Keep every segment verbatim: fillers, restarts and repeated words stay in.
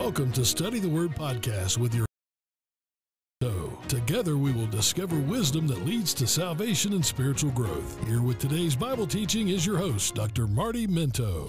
Welcome to Study the Word Podcast with your show. Together we will discover wisdom that leads to salvation and spiritual growth. Here with today's Bible teaching is your host, Doctor Marty Minto.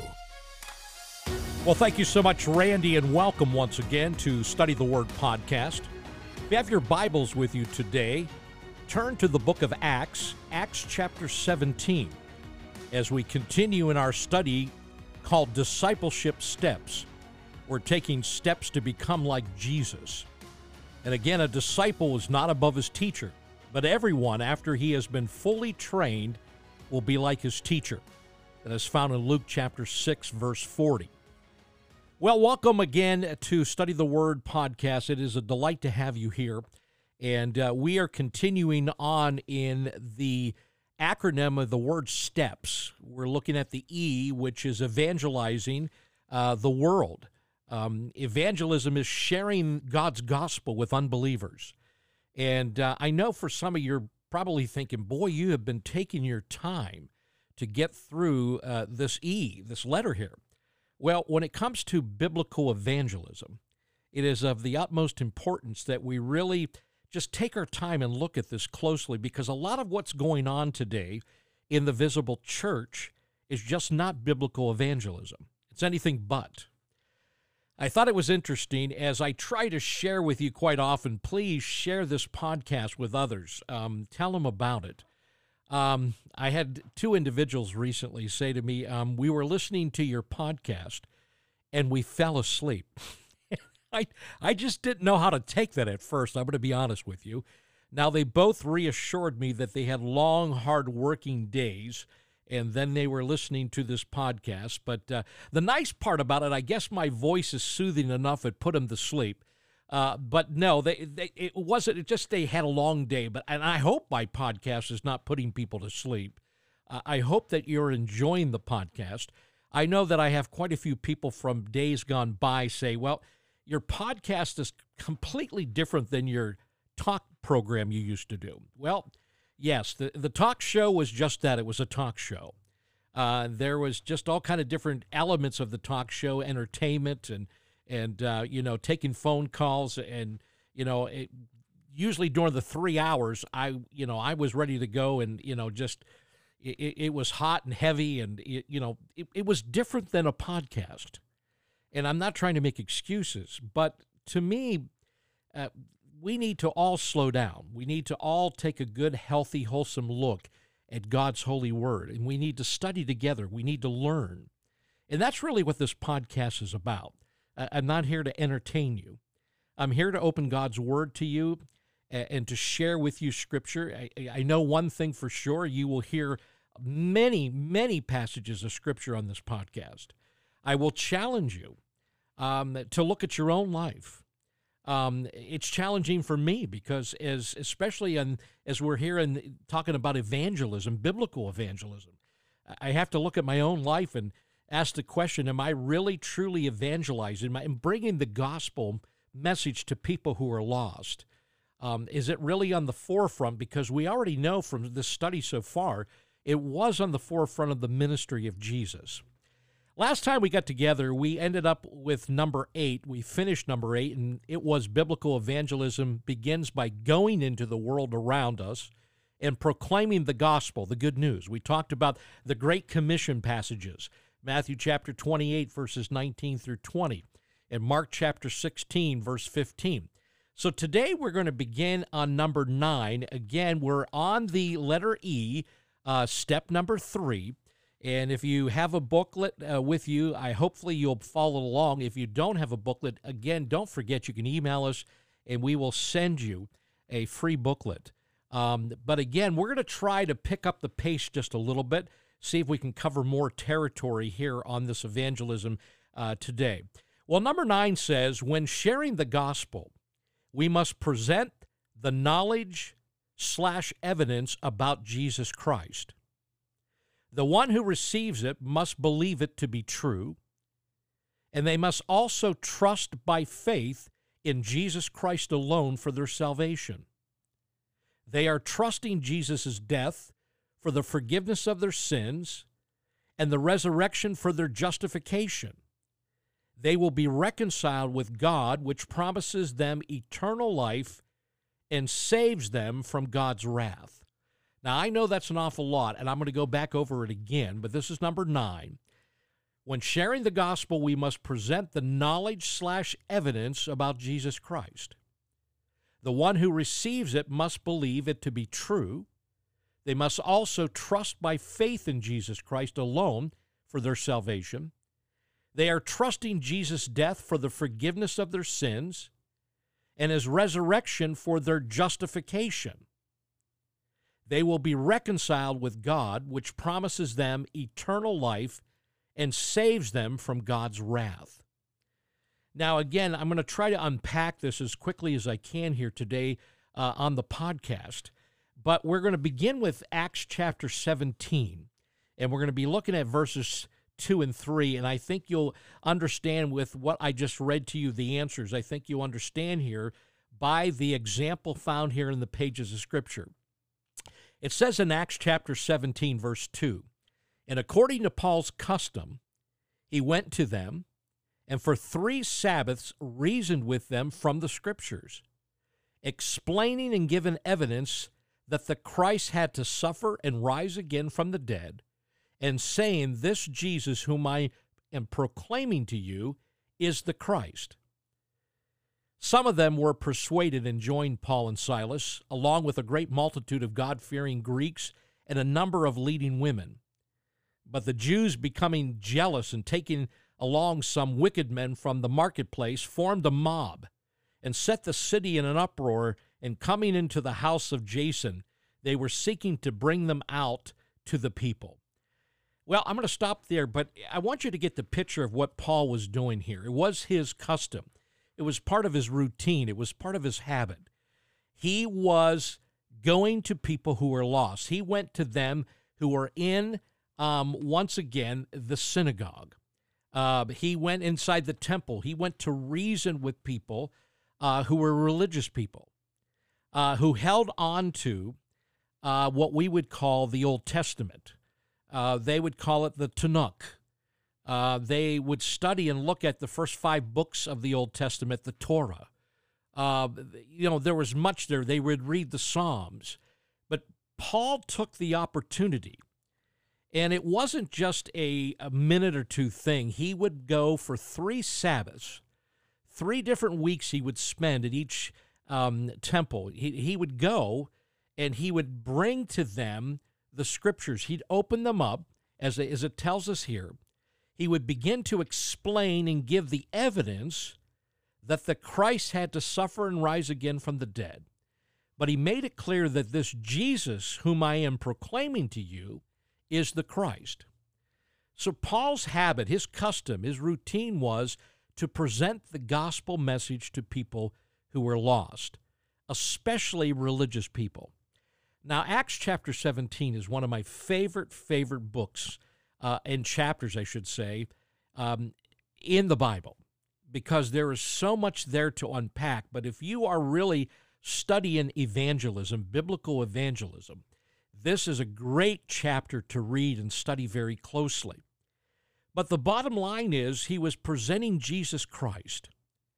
Well, thank you so much, Randy, and welcome once again to Study the Word Podcast. If you have your Bibles with you today, turn to the book of Acts, Acts chapter seventeen, as we continue in our study called Discipleship Steps. We're taking steps to become like Jesus. And again, a disciple is not above his teacher, but everyone, after he has been fully trained, will be like his teacher. That is found in Luke chapter six, verse forty. Well, welcome again to Study the Word Podcast. It is a delight to have you here. And uh, we are continuing on in the acronym of the word STEPS. We're looking at the E, which is evangelizing uh, the world. Um, evangelism is sharing God's gospel with unbelievers. And uh, I know for some of you, you're probably thinking, boy, you have been taking your time to get through uh, this E, this letter here. Well, when it comes to biblical evangelism, it is of the utmost importance that we really just take our time and look at this closely, because a lot of what's going on today in the visible church is just not biblical evangelism. It's anything but. I thought it was interesting, as I try to share with you quite often, please share this podcast with others. Um, tell them about it. Um, I had two individuals recently say to me, um, we were listening to your podcast and we fell asleep. I, I just didn't know how to take that at first. I'm going to be honest with you. Now, they both reassured me that they had long, hard working days, and then they were listening to this podcast. But uh, the nice part about it, I guess my voice is soothing enough it put them to sleep. Uh, but no, they, they it wasn't. It just they had a long day. But and I hope my podcast is not putting people to sleep. Uh, I hope that you're enjoying the podcast. I know that I have quite a few people from days gone by say, well, your podcast is completely different than your talk program you used to do. Well, yes, the, the talk show was just that. It was a talk show. Uh, there was just all kind of different elements of the talk show, entertainment and, and uh, you know, taking phone calls. And, you know, it, usually during the three hours, I, you know, I was ready to go and, you know, just it, it was hot and heavy. And, it, you know, it, it was different than a podcast. And I'm not trying to make excuses, but to me, uh, we need to all slow down. We need to all take a good, healthy, wholesome look at God's holy word, and we need to study together. We need to learn. And that's really what this podcast is about. Uh, I'm not here to entertain you. I'm here to open God's word to you and, and to share with you scripture. I, I know one thing for sure. You will hear many, many passages of scripture on this podcast. I will challenge you um, to look at your own life. Um, it's challenging for me because, as especially on, as we're here and talking about evangelism, biblical evangelism, I have to look at my own life and ask the question: am I really truly evangelizing? Am I bringing the gospel message to people who are lost? Um, is it really on the forefront? Because we already know from this study so far, it was on the forefront of the ministry of Jesus. Last time we got together, we ended up with number eight. We finished number eight, and it was biblical evangelism begins by going into the world around us and proclaiming the gospel, the good news. We talked about the Great Commission passages, Matthew chapter twenty-eight, verses nineteen through twenty, and Mark chapter sixteen, verse fifteen. So today we're going to begin on number nine. Again, we're on the letter E, uh, step number three. And if you have a booklet uh, with you, I hopefully you'll follow along. If you don't have a booklet, again, don't forget you can email us, and we will send you a free booklet. Um, but again, we're going to try to pick up the pace just a little bit, see if we can cover more territory here on this evangelism uh, today. Well, number nine says, when sharing the gospel, we must present the knowledge slash evidence about Jesus Christ. The one who receives it must believe it to be true, and they must also trust by faith in Jesus Christ alone for their salvation. They are trusting Jesus' death for the forgiveness of their sins and the resurrection for their justification. they will be reconciled with God, which promises them eternal life and saves them from God's wrath. Now, I know that's an awful lot, and I'm going to go back over it again, but this is number nine. When sharing the gospel, we must present the knowledge slash evidence about Jesus Christ. The one who receives it must believe it to be true. They must also trust by faith in Jesus Christ alone for their salvation. They are trusting Jesus' death for the forgiveness of their sins and his resurrection for their justification. They will be reconciled with God, which promises them eternal life and saves them from God's wrath. Now, again, I'm going to try to unpack this as quickly as I can here today uh, on the podcast, but we're going to begin with Acts chapter seventeen, and we're going to be looking at verses two and three, and I think you'll understand with what I just read to you the answers. I think you'll understand here by the example found here in the pages of Scripture. It says in Acts chapter seventeen, verse two, "And according to Paul's custom, he went to them, and for three Sabbaths reasoned with them from the Scriptures, explaining and giving evidence that the Christ had to suffer and rise again from the dead, and saying, this Jesus whom I am proclaiming to you is the Christ. Some of them were persuaded and joined Paul and Silas, along with a great multitude of God-fearing Greeks and a number of leading women. But the Jews, becoming jealous and taking along some wicked men from the marketplace, formed a mob and set the city in an uproar, and coming into the house of Jason, they were seeking to bring them out to the people." Well, I'm going to stop there, but I want you to get the picture of what Paul was doing here. It was his custom. It was part of his routine. It was part of his habit. He was going to people who were lost. He went to them who were in, um, once again, the synagogue. Uh, he went inside the temple. He went to reason with people uh, who were religious people, uh, who held on to uh, what we would call the Old Testament. Uh, they would call it the Tanakh. Uh, they would study and look at the first five books of the Old Testament, the Torah. Uh, you know, there was much there. They would read the Psalms. But Paul took the opportunity, and it wasn't just a, a minute or two thing. He would go for three Sabbaths, three different weeks he would spend at each um, temple. He, he would go, and he would bring to them the Scriptures. He'd open them up, as, as it tells us here. He would begin to explain and give the evidence that the Christ had to suffer and rise again from the dead. But he made it clear that this Jesus, whom I am proclaiming to you, is the Christ. So Paul's habit, his custom, his routine was to present the gospel message to people who were lost, especially religious people. Now, Acts chapter seventeen is one of my favorite, favorite books, uh, and chapters, I should say, um, in the Bible, because there is so much there to unpack. But if you are really studying evangelism, biblical evangelism, this is a great chapter to read and study very closely. But the bottom line is he was presenting Jesus Christ,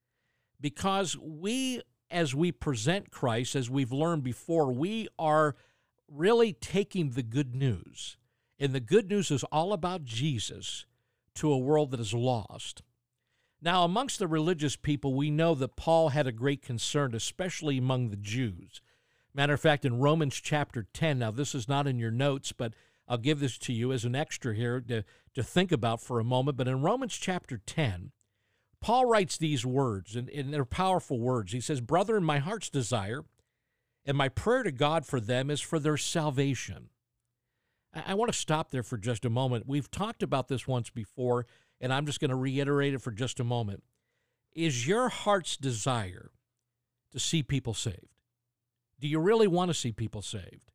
because we, as we present Christ, as we've learned before, we are really taking the good news. And the good news is all about Jesus to a world that is lost. Now, amongst the religious people, we know that Paul had a great concern, especially among the Jews. Matter of fact, in Romans chapter ten, now this is not in your notes, but I'll give this to you as an extra here to, to think about for a moment. But in Romans chapter ten, Paul writes these words, and, and they're powerful words. He says, "Brethren, my heart's desire and my prayer to God for them is for their salvation." I, I want to stop there for just a moment. We've talked about this once before, and I'm just going to reiterate it for just a moment. Is your heart's desire to see people saved? Do you really want to see people saved?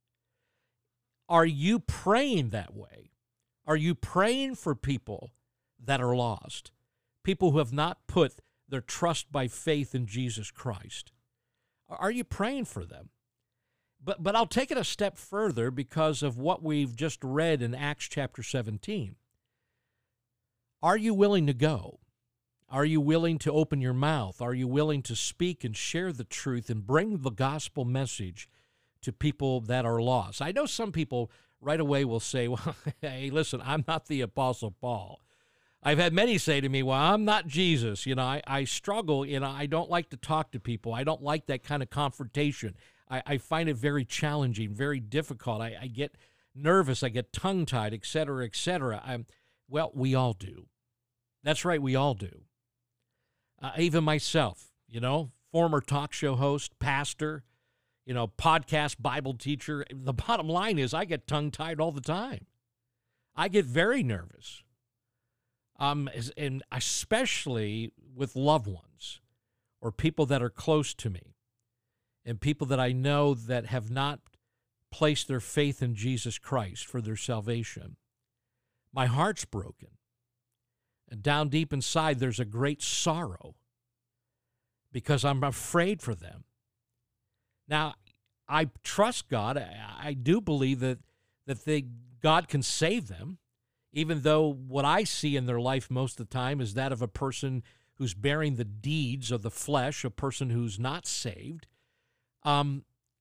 Are you praying that way? Are you praying for people that are lost? People who have not put their trust by faith in Jesus Christ? Are you praying for them? But but I'll take it a step further because of what we've just read in Acts chapter seventeen. Are you willing to go? Are you willing to open your mouth? Are you willing to speak and share the truth and bring the gospel message to people that are lost? I know some people right away will say, well, hey, listen, I'm not the Apostle Paul. I've had many say to me, well, I'm not Jesus. You know, I, I struggle, you know, I don't like to talk to people. I don't like that kind of confrontation. I, I find it very challenging, very difficult. I, I get nervous. I get tongue-tied, et cetera, et cetera. I'm, well, we all do. That's right, we all do. Uh, even myself, you know, former talk show host, pastor, you know, podcast Bible teacher. The bottom line is I get tongue-tied all the time. I get very nervous, um, and especially with loved ones or people that are close to me and people that I know that have not placed their faith in Jesus Christ for their salvation. My heart's broken. And down deep inside, there's a great sorrow because I'm afraid for them. Now, I trust God. I, I do believe that, that they, God can save them, even though what I see in their life most of the time is that of a person who's bearing the deeds of the flesh, a person who's not saved. Um,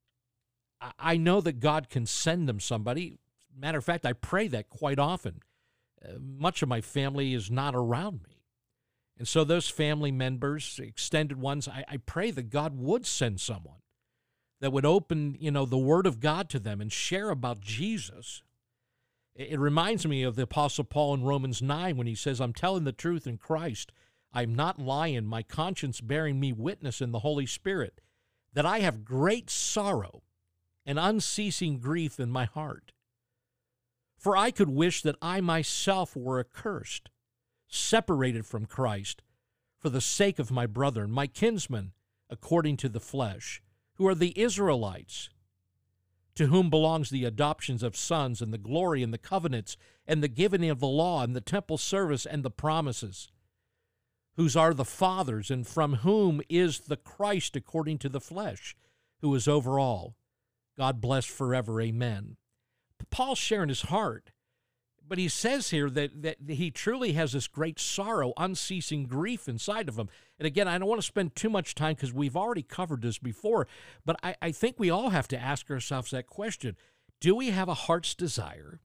I know that God can send them somebody. Matter of fact, I pray that quite often. Uh, much of my family is not around me. And so those family members, extended ones, I, I pray that God would send someone that would open, you know, the Word of God to them and share about Jesus. It, it reminds me of the Apostle Paul in Romans nine when he says, I'm telling the truth in Christ. I'm not lying, my conscience bearing me witness in the Holy Spirit, that I have great sorrow and unceasing grief in my heart. For I could wish that I myself were accursed, separated from Christ, for the sake of my brethren, my kinsmen, according to the flesh, who are the Israelites, to whom belongs the adoptions of sons, and the glory, and the covenants, and the giving of the law, and the temple service, and the promises, whose are the fathers, and from whom is the Christ according to the flesh, who is over all. God bless forever. Amen. Paul's sharing his heart, but he says here that, that he truly has this great sorrow, unceasing grief inside of him. And again, I don't want to spend too much time because we've already covered this before, but I, I think we all have to ask ourselves that question. Do we have a heart's desire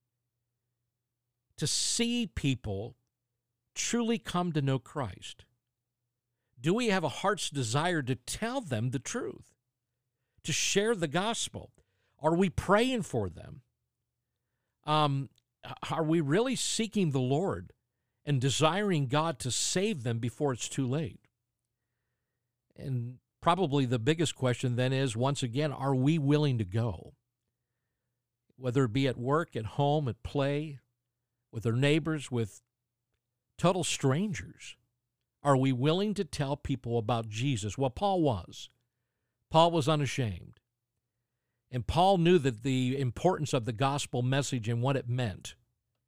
to see people truly come to know Christ? Do we have a heart's desire to tell them the truth, to share the gospel? Are we praying for them? Um, are we really seeking the Lord and desiring God to save them before it's too late? And probably the biggest question then is, once again, are we willing to go? Whether it be at work, at home, at play, with our neighbors, with total strangers. Are we willing to tell people about Jesus? Well, Paul was. Paul was unashamed. And Paul knew that the importance of the gospel message and what it meant.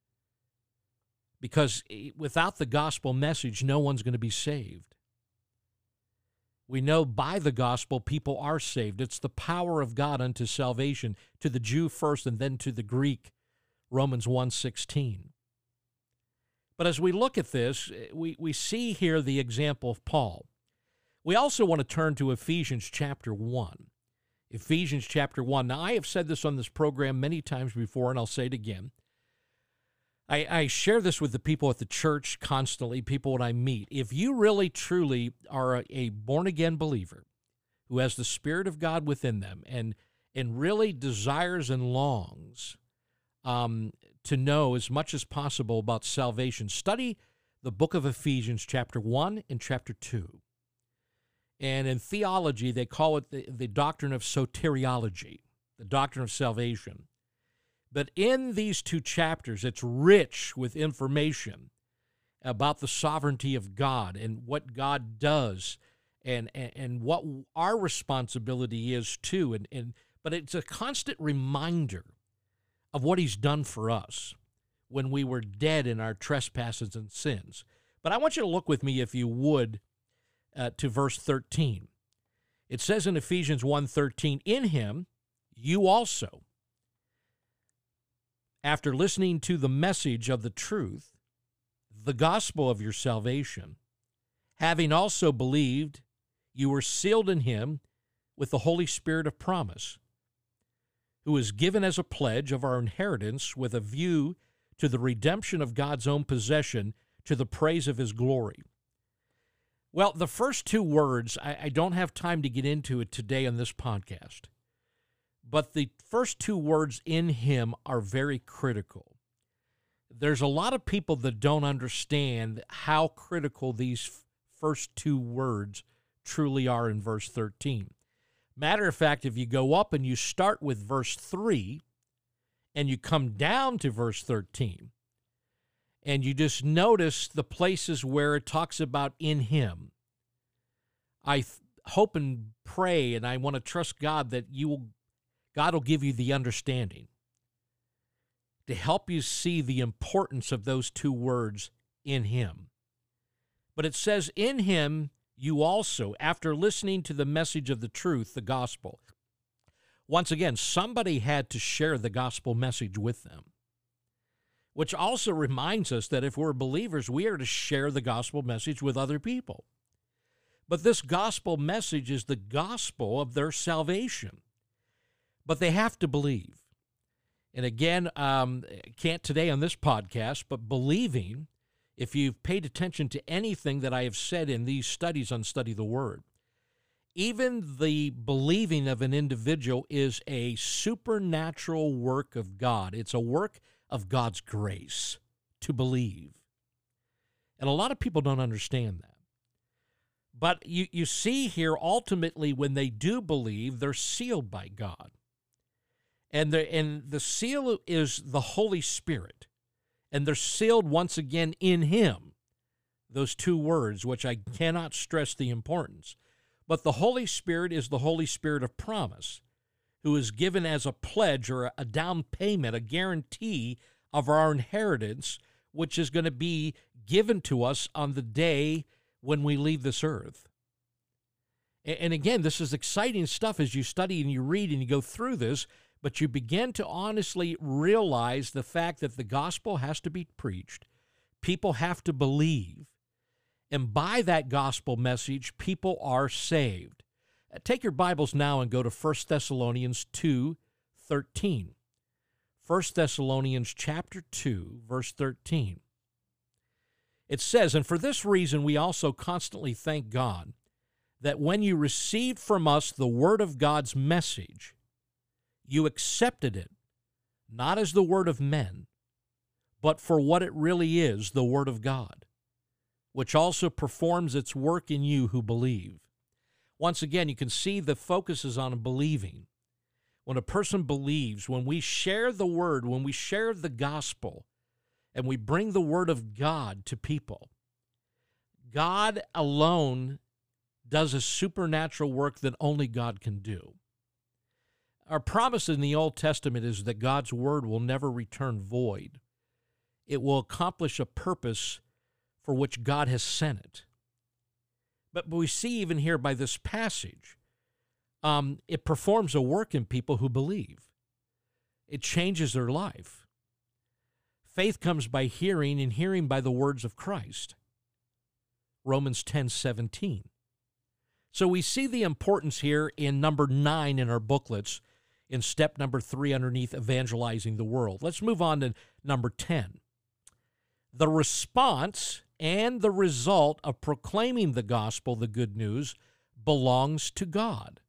Because without the gospel message, no one's going to be saved. We know by the gospel, people are saved. It's the power of God unto salvation, to the Jew first and then to the Greek, Romans one sixteen. But as we look at this, we, we see here the example of Paul. We also want to turn to Ephesians chapter one. Ephesians chapter one. Now, I have said this on this program many times before, and I'll say it again. I, I share this with the people at the church constantly, people that I meet. If you really, truly are a, a born-again believer who has the Spirit of God within them and, and really desires and longs um, to know as much as possible about salvation, study the book of Ephesians chapter one and chapter two. And in theology, they call it the, the doctrine of soteriology, the doctrine of salvation. But in these two chapters, it's rich with information about the sovereignty of God and what God does and, and, and what our responsibility is too. And, and, but it's a constant reminder of what he's done for us when we were dead in our trespasses and sins. But I want you to look with me, if you would, Uh, to verse thirteen. It says in Ephesians one thirteen, in him you also, after listening to the message of the truth, the gospel of your salvation, Having also believed, you were sealed in him with the Holy Spirit of promise, who is given as a pledge of our inheritance with a view to the redemption of God's own possession to the praise of his glory. Well, the first two words, I, I don't have time to get into it today on this podcast, but the first two words, in him, are very critical. There's a lot of people that don't understand how critical these f- first two words truly are in verse thirteen. Matter of fact, if you go up and you start with verse three and you come down to verse thirteen, and you just notice the places where it talks about in him, I th- hope and pray, and I want to trust God that you will, God will give you the understanding to help you see the importance of those two words, in him. But it says, in him you also, after listening to the message of the truth, the gospel. Once again, somebody had to share the gospel message with them, which also reminds us that if we're believers, we are to share the gospel message with other people. But this gospel message is the gospel of their salvation. But they have to believe. And again, um, can't today on this podcast, but believing, if you've paid attention to anything that I have said in these studies on Study the Word, even the believing of an individual is a supernatural work of God. It's a work of God's grace to believe. And a lot of people don't understand that. But you, you see here, ultimately, when they do believe, they're sealed by God. And the, and the seal is the Holy Spirit. And they're sealed once again in him. Those two words, which I cannot stress the importance. But the Holy Spirit is the Holy Spirit of promise, who is given as a pledge or a down payment, a guarantee of our inheritance, which is going to be given to us on the day when we leave this earth. And again, this is exciting stuff as you study and you read and you go through this, but you begin to honestly realize the fact that the gospel has to be preached. People have to believe. And by that gospel message, people are saved. Take your Bibles now and go to First Thessalonians two thirteen. First Thessalonians chapter two, verse thirteen. It says, and for this reason we also constantly thank God that when you received from us the word of God's message, you accepted it, not as the word of men, but for what it really is, the word of God, which also performs its work in you who believe. Once again, you can see the focus is on believing. When a person believes, when we share the word, when we share the gospel, and we bring the word of God to people, God alone does a supernatural work that only God can do. Our promise in the Old Testament is that God's word will never return void. It will accomplish a purpose for which God has sent it. But we see even here by this passage, um, it performs a work in people who believe. It changes their life. Faith comes by hearing, and hearing by the words of Christ. Romans ten seventeen. So we see the importance here in number nine in our booklets, in step number three underneath evangelizing the world. Let's move on to number ten. The response and the result of proclaiming the gospel, the good news, belongs to God.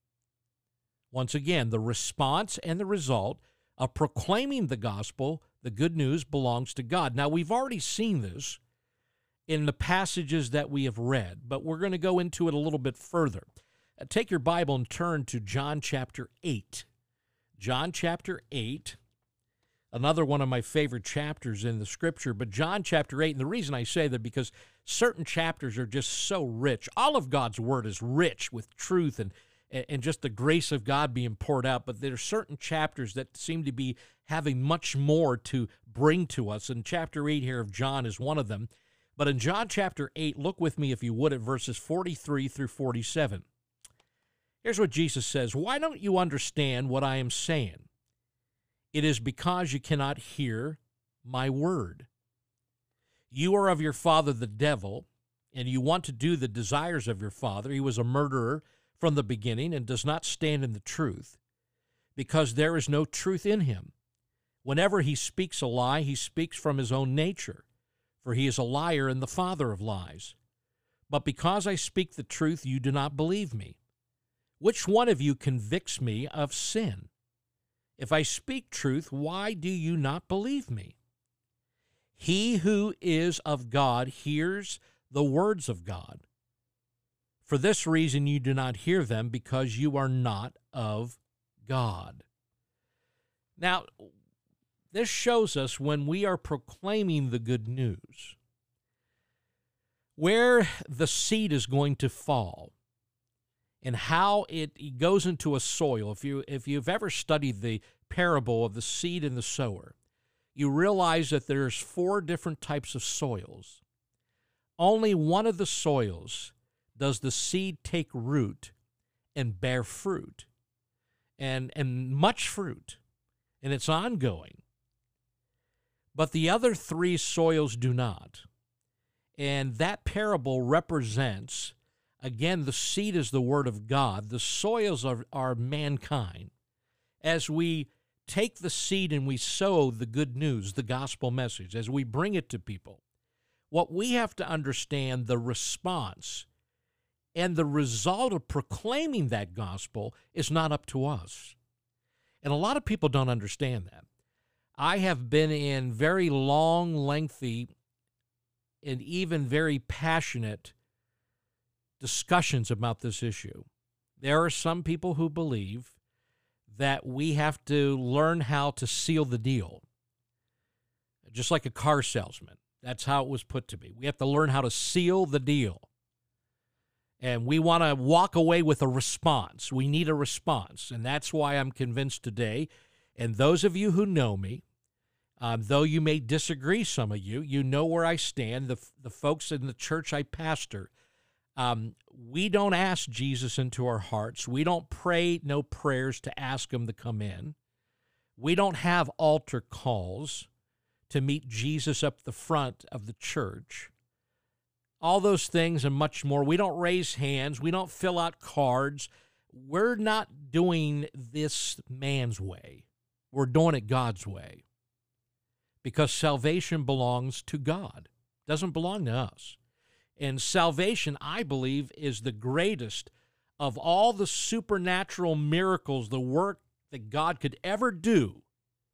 Once again, the response and the result of proclaiming the gospel, the good news, belongs to God. Now, we've already seen this in the passages that we have read, but we're going to go into it a little bit further. Uh, take your Bible and turn to John chapter eight. John chapter eight, another one of my favorite chapters in the Scripture, but John chapter eight, and the reason I say that because certain chapters are just so rich. All of God's Word is rich with truth and, and just the grace of God being poured out, but there are certain chapters that seem to be having much more to bring to us, and chapter eight here of John is one of them. But in John chapter eight, look with me, if you would, at verses forty-three through forty-seven. Here's what Jesus says, "Why don't you understand what I am saying? It is because you cannot hear my word. You are of your father the devil, and you want to do the desires of your father, he was a murderer from the beginning and does not stand in the truth, because there is no truth in him. Whenever he speaks a lie, he speaks from his own nature, for he is a liar and the father of lies. But because I speak the truth, you do not believe me. Which one of you convicts me of sin? If I speak truth, why do you not believe me? He who is of God hears the words of God. For this reason you do not hear them, because you are not of God. Now, this shows us when we are proclaiming the good news, where the seed is going to fall and how it goes into a soil. If you, if you've ever studied the parable of the seed and the sower, you realize that there's four different types of soils. Only one of the soils does the seed take root and bear fruit, and, and much fruit, and it's ongoing. But the other three soils do not. And that parable represents, again, the seed is the word of God. The soils are, are mankind. As we take the seed and we sow the good news, the gospel message, as we bring it to people, what we have to understand, the response and the result of proclaiming that gospel is not up to us. And a lot of people don't understand that. I have been in very long, lengthy, and even very passionate discussions about this issue. There are some people who believe that we have to learn how to seal the deal, just like a car salesman. That's how it was put to me. We have to learn how to seal the deal. And we want to walk away with a response. We need a response. And that's why I'm convinced today, and those of you who know me, um, though you may disagree, some of you, you know where I stand, the, the folks in the church I pastor, um, we don't ask Jesus into our hearts. We don't pray no prayers to ask him to come in. We don't have altar calls to meet Jesus up the front of the church. All those things and much more. We don't raise hands. We don't fill out cards. We're not doing this man's way. We're doing it God's way. Because salvation belongs to God. It doesn't belong to us. And salvation, I believe, is the greatest of all the supernatural miracles, the work that God could ever do,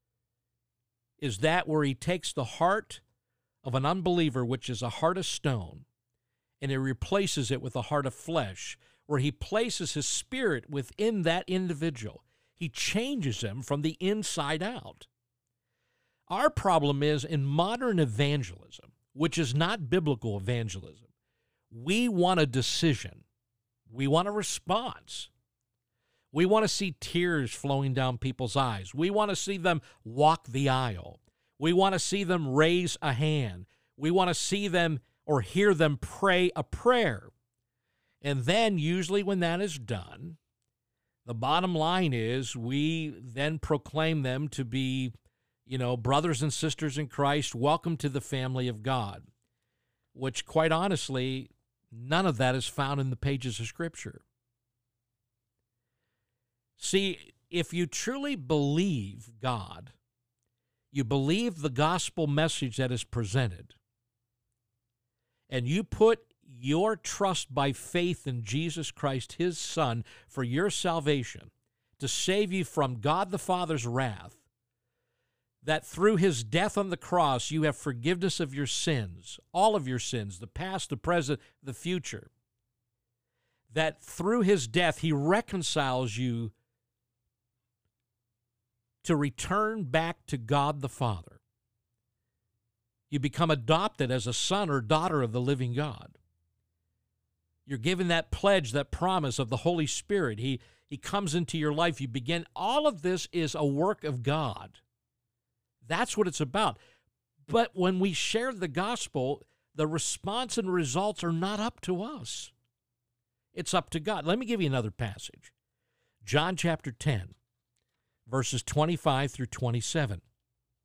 is that where he takes the heart of an unbeliever, which is a heart of stone, and he replaces it with a heart of flesh, where he places his spirit within that individual. He changes them from the inside out. Our problem is in modern evangelism, which is not biblical evangelism, we want a decision. We want a response. We want to see tears flowing down people's eyes. We want to see them walk the aisle. We want to see them raise a hand. We want to see them or hear them pray a prayer. And then usually when that is done, the bottom line is we then proclaim them to be, you know, brothers and sisters in Christ, welcome to the family of God, which quite honestly, none of that is found in the pages of Scripture. See, if you truly believe God, you believe the gospel message that is presented, and you put your trust by faith in Jesus Christ, his Son, for your salvation, to save you from God the Father's wrath, that through his death on the cross you have forgiveness of your sins, all of your sins, the past, the present, the future, that through his death he reconciles you to return back to God the Father. You become adopted as a son or daughter of the living God. You're given that pledge, that promise of the Holy Spirit. He, he comes into your life. You begin. All of this is a work of God. That's what it's about. But when we share the gospel, the response and results are not up to us. It's up to God. Let me give you another passage. John chapter ten, verses twenty-five through twenty-seven.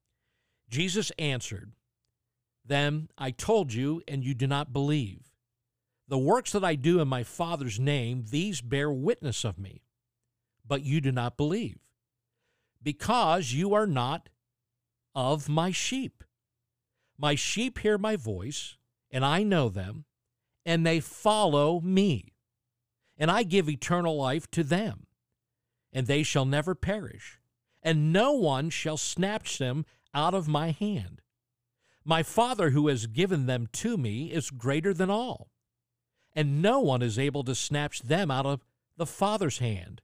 Jesus answered them, I told you, and you do not believe. The works that I do in my Father's name, these bear witness of me, but you do not believe, because you are not of my sheep. My sheep hear my voice, and I know them, and they follow me. And I give eternal life to them, and they shall never perish, and no one shall snatch them out of my hand. My Father who has given them to me is greater than all, and no one is able to snatch them out of the Father's hand.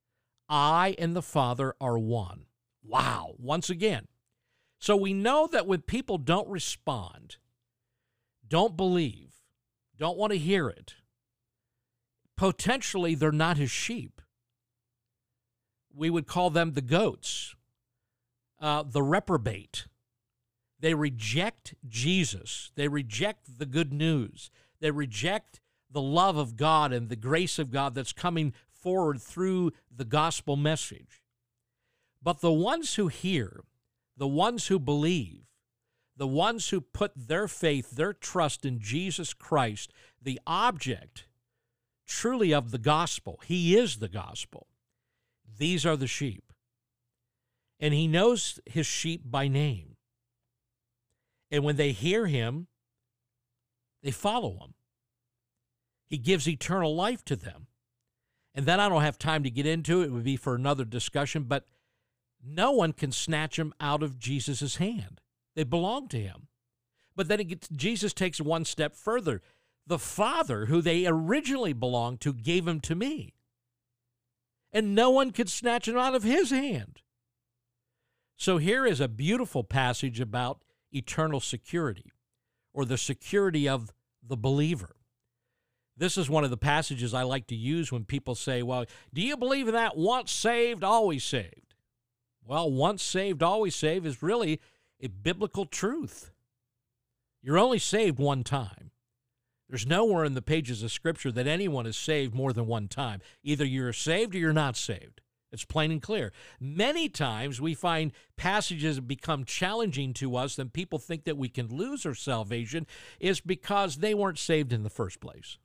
I and the Father are one. Wow, once again. So we know that when people don't respond, don't believe, don't want to hear it, potentially they're not his sheep. We would call them the goats, uh, the reprobate. They reject Jesus. They reject the good news. They reject the love of God and the grace of God that's coming forward through the gospel message. But the ones who hear, the ones who believe, the ones who put their faith, their trust in Jesus Christ, the object truly of the gospel, he is the gospel. These are the sheep. And he knows his sheep by name. And when they hear him, they follow him. He gives eternal life to them. And then I don't have time to get into it. It would be for another discussion, but no one can snatch them out of Jesus' hand. They belong to him. But then it gets, Jesus takes one step further. The Father, who they originally belonged to, gave him to me. And no one could snatch him out of his hand. So here is a beautiful passage about eternal security, or the security of the believer. This is one of the passages I like to use when people say, well, do you believe in that once saved, always saved? Well, once saved, always saved is really a biblical truth. You're only saved one time. There's nowhere in the pages of Scripture that anyone is saved more than one time. Either you're saved or you're not saved. It's plain and clear. Many times we find passages become challenging to us and people think that we can lose our salvation is because they weren't saved in the first place.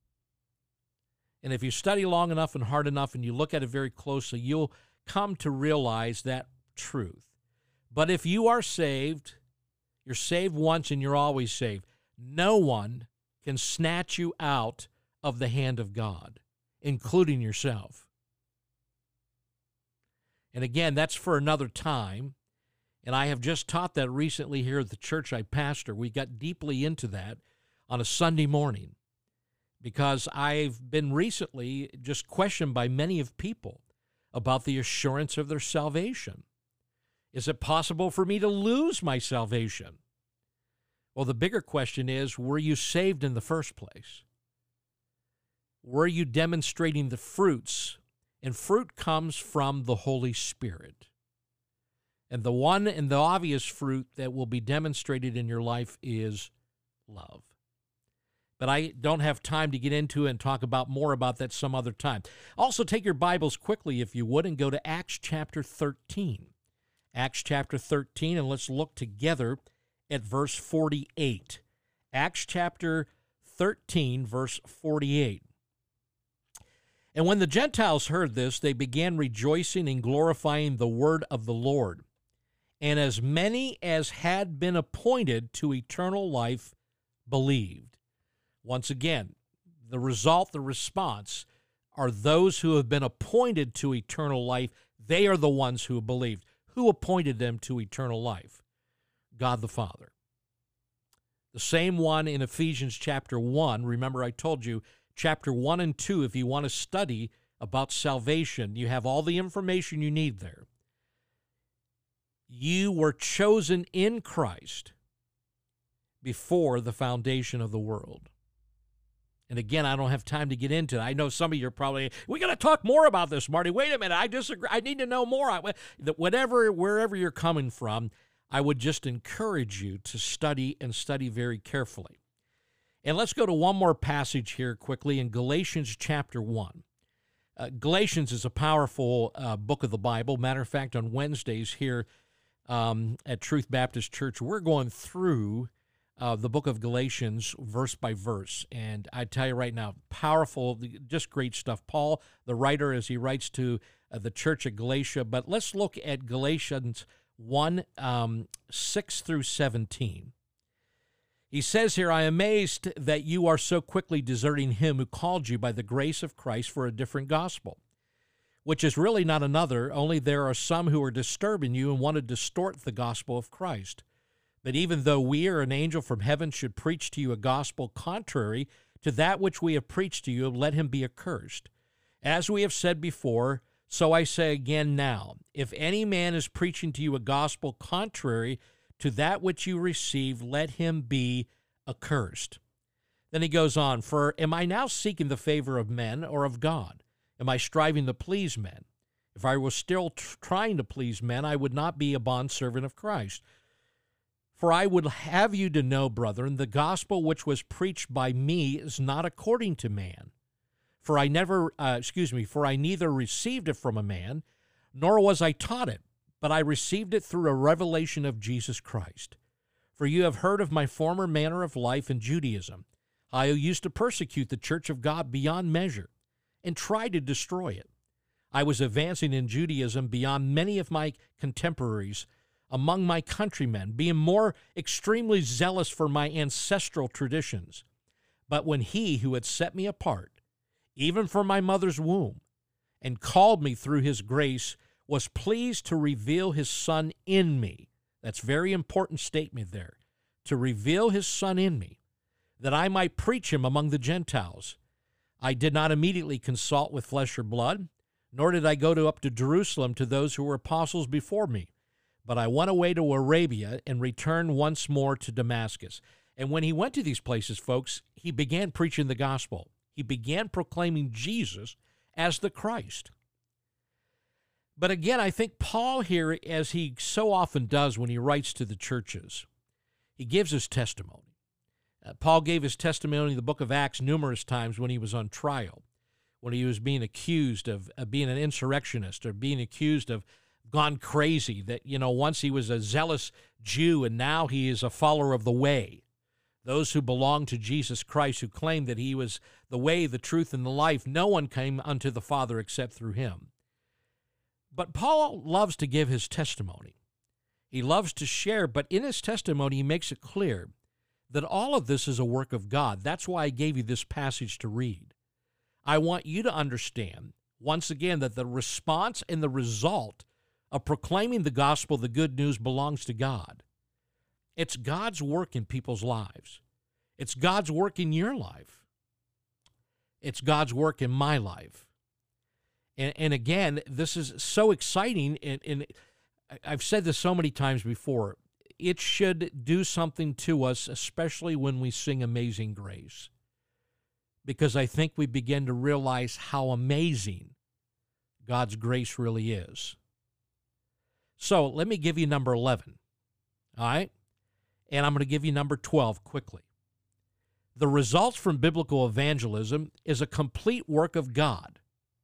And if you study long enough and hard enough and you look at it very closely, you'll come to realize that truth. But if you are saved, you're saved once and you're always saved. No one can snatch you out of the hand of God, including yourself. And again, that's for another time. And I have just taught that recently here at the church I pastor. We got deeply into that on a Sunday morning because I've been recently just questioned by many of people about the assurance of their salvation. Is it possible for me to lose my salvation? Well, the bigger question is, were you saved in the first place? Were you demonstrating the fruits? And fruit comes from the Holy Spirit. And the one and the obvious fruit that will be demonstrated in your life is love. But I don't have time to get into and talk about more about that some other time. Also, take your Bibles quickly, if you would, and go to Acts chapter thirteen. Acts chapter thirteen, and let's look together at verse forty-eight. Acts chapter thirteen, verse forty-eight. And when the Gentiles heard this, they began rejoicing and glorifying the word of the Lord. And as many as had been appointed to eternal life believed. Once again, the result, the response, are those who have been appointed to eternal life. They are the ones who believed. Who appointed them to eternal life? God the Father. The same one in Ephesians chapter one. Remember, I told you, chapter one and two, if you want to study about salvation, you have all the information you need there. You were chosen in Christ before the foundation of the world. And again, I don't have time to get into it. I know some of you are probably, we got to talk more about this, Marty. Wait a minute, I disagree. I need to know more. I, whatever, wherever you're coming from, I would just encourage you to study and study very carefully. And let's go to one more passage here quickly in Galatians chapter one. Uh, Galatians is a powerful uh, book of the Bible. Matter of fact, on Wednesdays here um, at Truth Baptist Church, we're going through uh, the book of Galatians verse by verse. And I tell you right now, powerful, just great stuff. Paul, the writer, as he writes to uh, the church at Galatia. But let's look at Galatians one, um, six through seventeen. He says here, I am amazed that you are so quickly deserting him who called you by the grace of Christ for a different gospel, which is really not another, only there are some who are disturbing you and want to distort the gospel of Christ. But even though we or an angel from heaven should preach to you a gospel contrary to that which we have preached to you, let him be accursed. As we have said before, so I say again now, if any man is preaching to you a gospel contrary to that which you receive, let him be accursed. Then he goes on, for am I now seeking the favor of men or of God? Am I striving to please men? If I was still tr- trying to please men, I would not be a bondservant of Christ. For I would have you to know, brethren, the gospel which was preached by me is not according to man. For I never, uh, excuse me, for I neither received it from a man, nor was I taught it, but I received it through a revelation of Jesus Christ. For you have heard of my former manner of life in Judaism, how I used to persecute the church of God beyond measure, and tried to destroy it. I was advancing in Judaism beyond many of my contemporaries among my countrymen, being more extremely zealous for my ancestral traditions. But when he who had set me apart, even from my mother's womb, and called me through his grace, was pleased to reveal his Son in me. That's a very important statement there. To reveal his Son in me, that I might preach him among the Gentiles. I did not immediately consult with flesh or blood, nor did I go to, up to Jerusalem to those who were apostles before me. But I went away to Arabia and returned once more to Damascus. And when he went to these places, folks, he began preaching the gospel. He began proclaiming Jesus as the Christ. But again, I think Paul here, as he so often does when he writes to the churches, he gives his testimony. Uh, Paul gave his testimony in the book of Acts numerous times when he was on trial, when he was being accused of, of being an insurrectionist or being accused of gone crazy, that, you know, once he was a zealous Jew and now he is a follower of the way. Those who belong to Jesus Christ, who claim that he was the way, the truth, and the life, no one came unto the Father except through him. But Paul loves to give his testimony. He loves to share, but in his testimony, he makes it clear that all of this is a work of God. That's why I gave you this passage to read. I want you to understand, once again, that the response and the result of proclaiming the gospel, the good news, belongs to God. It's God's work in people's lives. It's God's work in your life. It's God's work in my life. And, and again, this is so exciting, and, and I've said this so many times before. It should do something to us, especially when we sing Amazing Grace, because I think we begin to realize how amazing God's grace really is. So let me give you number eleven, all right? And I'm going to give you number twelve quickly. The results from biblical evangelism is a complete work of God,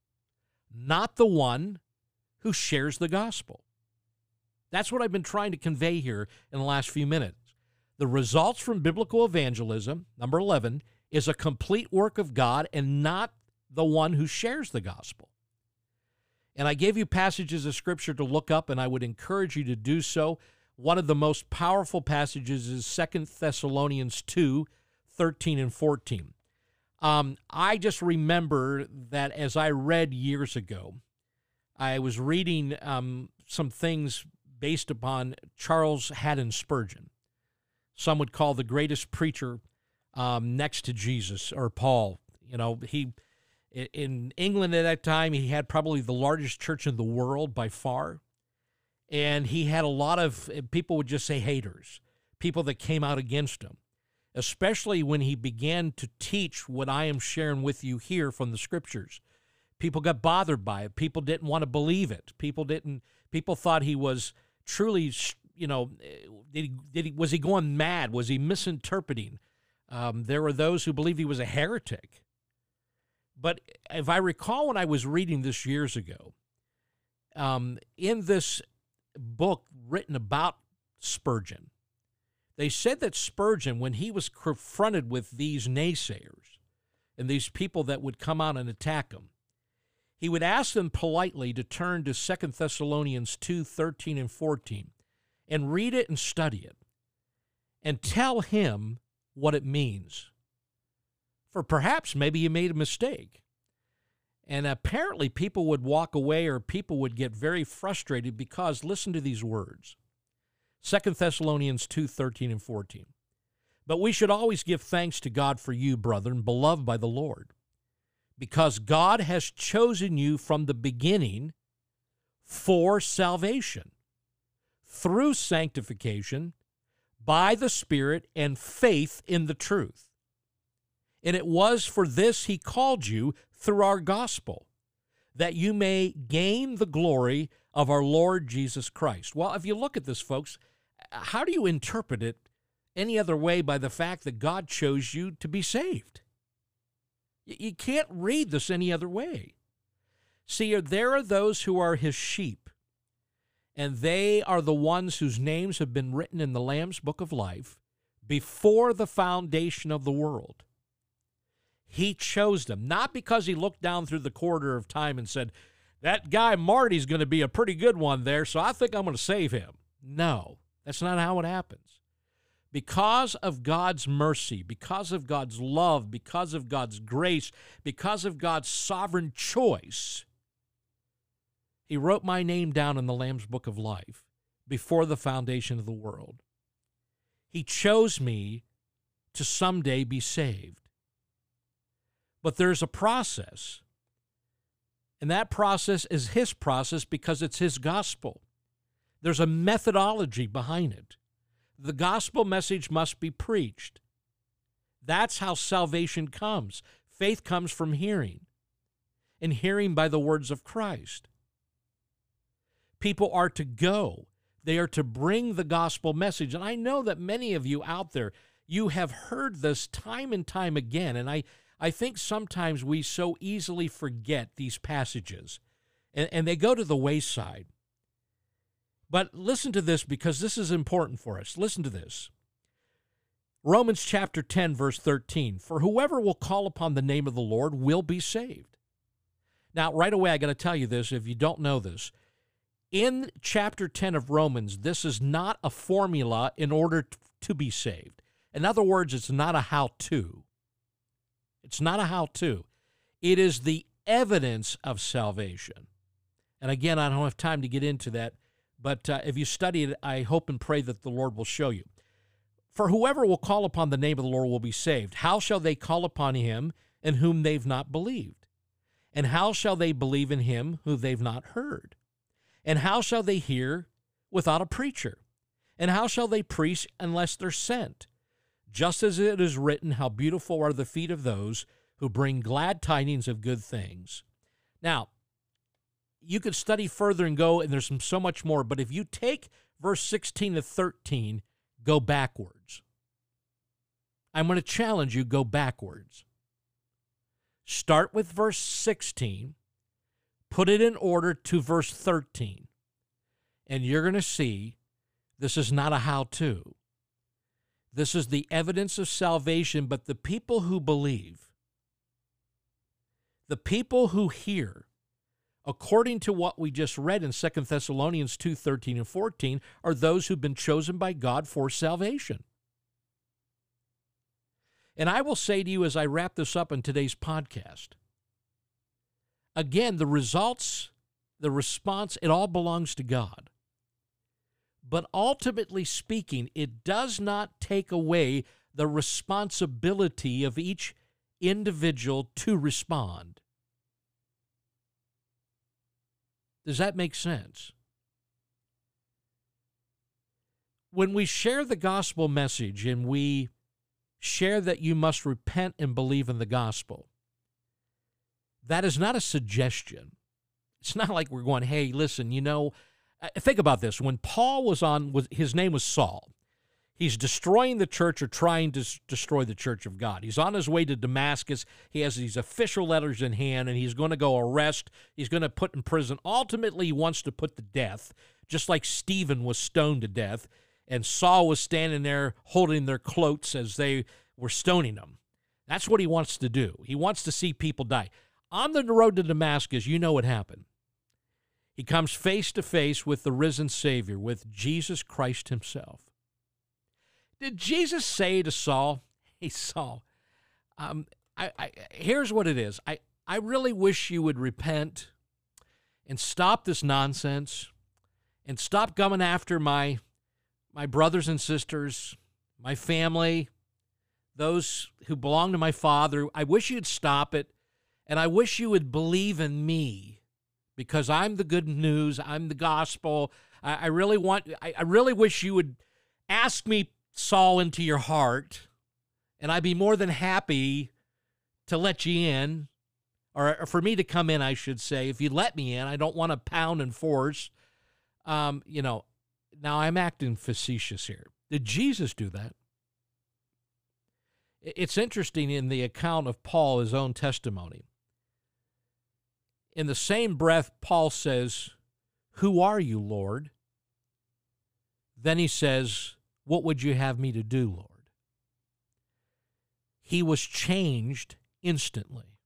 not the one who shares the gospel. That's what I've been trying to convey here in the last few minutes. The results from biblical evangelism, number eleven, is a complete work of God and not the one who shares the gospel. And I gave you passages of Scripture to look up, and I would encourage you to do so. One of the most powerful passages is Second Thessalonians two, thirteen and fourteen. Um, I just remember that as I read years ago, I was reading um, some things based upon Charles Haddon Spurgeon. Some would call the greatest preacher um, next to Jesus or Paul. You know, he in England at that time, he had probably the largest church in the world by far. And he had a lot of, people would just say haters, people that came out against him, especially when he began to teach what I am sharing with you here from the Scriptures. People got bothered by it. People didn't want to believe it. People didn't, people thought he was truly, you know, did he, did he, was he going mad? Was he misinterpreting? Um, there were those who believed he was a heretic. But if I recall when I was reading this years ago, um, in this book written about Spurgeon, They said that Spurgeon, when he was confronted with these naysayers and these people that would come out and attack him, he would ask them politely to turn to Second Thessalonians two, thirteen and fourteen and read it and study it and tell him what it means. For perhaps maybe you made a mistake. And apparently people would walk away or people would get very frustrated because, listen to these words. Second Thessalonians two, thirteen and fourteen. But we should always give thanks to God for you, brethren, beloved by the Lord, because God has chosen you from the beginning for salvation, through sanctification, by the Spirit, and faith in the truth. And it was for this he called you through our gospel, that you may gain the glory of our Lord Jesus Christ. Well, if you look at this, folks, how do you interpret it any other way by the fact that God chose you to be saved? You can't read this any other way. See, there are those who are his sheep, and they are the ones whose names have been written in the Lamb's Book of Life before the foundation of the world. He chose them, not because he looked down through the corridor of time and said, that guy Marty's going to be a pretty good one there, so I think I'm going to save him. No, that's not how it happens. Because of God's mercy, because of God's love, because of God's grace, because of God's sovereign choice, he wrote my name down in the Lamb's Book of Life before the foundation of the world. He chose me to someday be saved. But there's a process, and that process is his process because it's his gospel. There's a methodology behind it. The gospel message must be preached. That's how salvation comes. Faith comes from hearing, and hearing by the words of Christ. People are to go. They are to bring the gospel message. And I know that many of you out there, you have heard this time and time again, and I I think sometimes we so easily forget these passages, and, and they go to the wayside. But listen to this, because this is important for us. Listen to this. Romans chapter ten, verse thirteen. For whoever will call upon the name of the Lord will be saved. Now, right away, I got to tell you this, if you don't know this. In chapter ten of Romans, this is not a formula in order to be saved. In other words, it's not a how-to. It's not a how-to. It is the evidence of salvation. And again, I don't have time to get into that, but uh, if you study it, I hope and pray that the Lord will show you. For whoever will call upon the name of the Lord will be saved. How shall they call upon him in whom they've not believed? And how shall they believe in him who they've not heard? And how shall they hear without a preacher? And how shall they preach unless they're sent? Just as it is written, how beautiful are the feet of those who bring glad tidings of good things. Now, you could study further and go, and there's some, so much more, but if you take verse sixteen to thirteen, go backwards. I'm going to challenge you, go backwards. Start with verse sixteen, put it in order to verse thirteen, and you're going to see this is not a how-to. This is the evidence of salvation, but the people who believe, the people who hear, according to what we just read in Second Thessalonians two, thirteen and fourteen, are those who've been chosen by God for salvation. And I will say to you as I wrap this up in today's podcast, again, the results, the response, it all belongs to God. But ultimately speaking, it does not take away the responsibility of each individual to respond. Does that make sense? When we share the gospel message and we share that you must repent and believe in the gospel, that is not a suggestion. It's not like we're going, hey, listen, you know, think about this. When Paul was on, was, his name was Saul. He's destroying the church or trying to s- destroy the church of God. He's on his way to Damascus. He has these official letters in hand, and he's going to go arrest. He's going to put in prison. Ultimately, he wants to put to death, just like Stephen was stoned to death. and Saul was standing there holding their cloaks as they were stoning him. That's what he wants to do. He wants to see people die. On the road to Damascus, you know what happened. He comes face to face with the risen Savior, with Jesus Christ himself. Did Jesus say to Saul, hey, Saul, um, I, I, here's what it is. I, I really wish you would repent and stop this nonsense and stop coming after my, my brothers and sisters, my family, those who belong to my Father. I wish you'd stop it, and I wish you would believe in me, because I'm the good news. I'm the gospel. I, I really want, I, I really wish you would ask me, Saul, into your heart, and I'd be more than happy to let you in, or, or for me to come in, I should say. If you let me in, I don't want to pound and force. Um, you know, now I'm acting facetious here. Did Jesus do that? It's interesting in the account of Paul, his own testimony. In the same breath, Paul says, who are you, Lord? Then he says, what would you have me to do, Lord? He was changed instantly.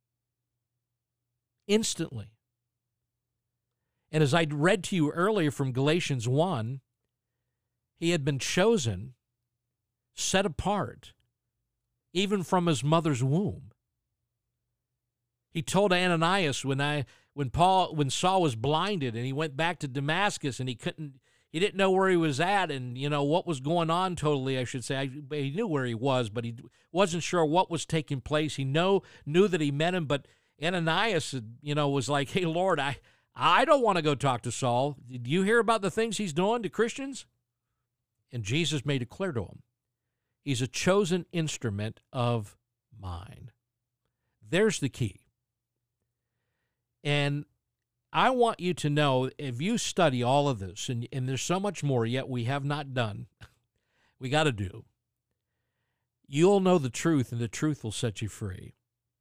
Instantly. And as I read to you earlier from Galatians one, he had been chosen, set apart, even from his mother's womb. He told Ananias when I when Paul when Saul was blinded and he went back to Damascus and he couldn't he didn't know where he was at and you know what was going on totally, I should say. I, he knew where he was, but he wasn't sure what was taking place. He know knew that he met him, but Ananias, you know, was like, "Hey Lord, I I don't want to go talk to Saul. Did you hear about the things he's doing to Christians?" And Jesus made it clear to him. He's a chosen instrument of mine. There's the key. And I want you to know, if you study all of this, and, and there's so much more yet we have not done, we got to do, you'll know the truth, and the truth will set you free.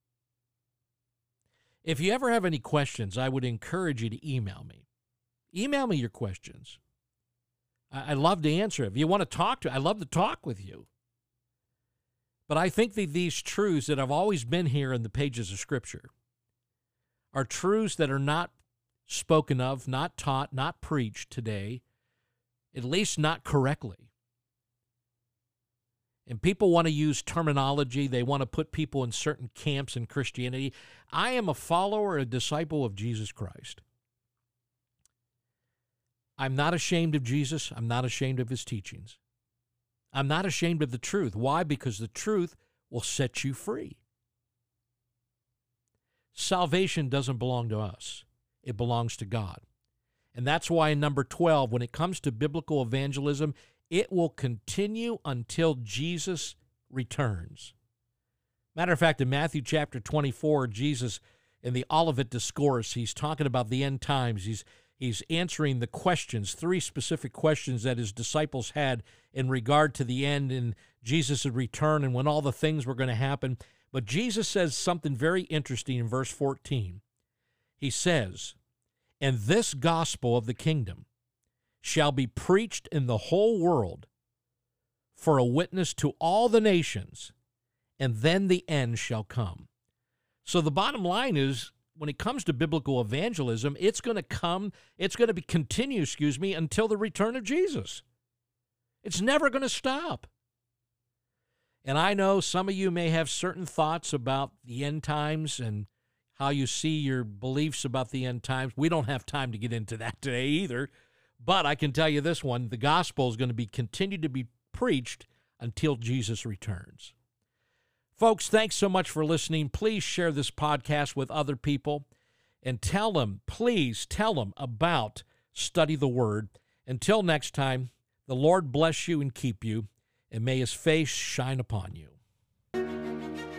If you ever have any questions, I would encourage you to email me. Email me your questions. I, I love to answer. If you want to talk to, I love to talk with you. But I think that these truths that have always been here in the pages of Scripture are truths that are not spoken of, not taught, not preached today, at least not correctly. And people want to use terminology. They want to put people in certain camps in Christianity. I am a follower, a disciple of Jesus Christ. I'm not ashamed of Jesus. I'm not ashamed of his teachings. I'm not ashamed of the truth. Why? Because the truth will set you free. Salvation doesn't belong to us. It belongs to God. And that's why in number twelve, when it comes to biblical evangelism, it will continue until Jesus returns. Matter of fact, in Matthew chapter twenty-four, Jesus, in the Olivet Discourse, he's talking about the end times. He's, he's answering the questions, three specific questions that his disciples had in regard to the end and Jesus' return and when all the things were going to happen. But Jesus says something very interesting in verse fourteen. He says, "And this gospel of the kingdom shall be preached in the whole world for a witness to all the nations, and then the end shall come." So the bottom line is, when it comes to biblical evangelism, it's going to come, it's going to be continue, excuse me, until the return of Jesus. It's never going to stop. And I know some of you may have certain thoughts about the end times and how you see your beliefs about the end times. We don't have time to get into that today either. But I can tell you this one, the gospel is going to be continued to be preached until Jesus returns. Folks, thanks so much for listening. Please share this podcast with other people and tell them, please tell them about Study the Word. Until next time, the Lord bless you and keep you, and may his face shine upon you.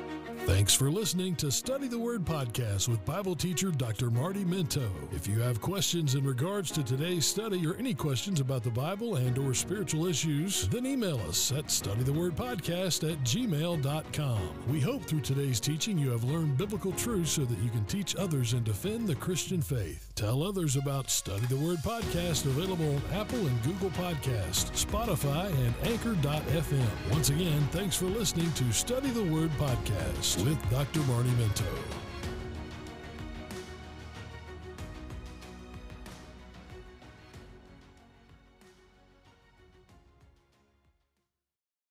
Thanks for listening to Study the Word Podcast with Bible teacher Doctor Marty Minto. If you have questions in regards to today's study or any questions about the Bible and or spiritual issues, then email us at study the word podcast at gmail dot com. We hope through today's teaching you have learned biblical truths so that you can teach others and defend the Christian faith. Tell others about Study the Word Podcast, available on Apple and Google Podcasts, Spotify, and Anchor dot f m. Once again, thanks for listening to Study the Word Podcast with Doctor Marty Minto.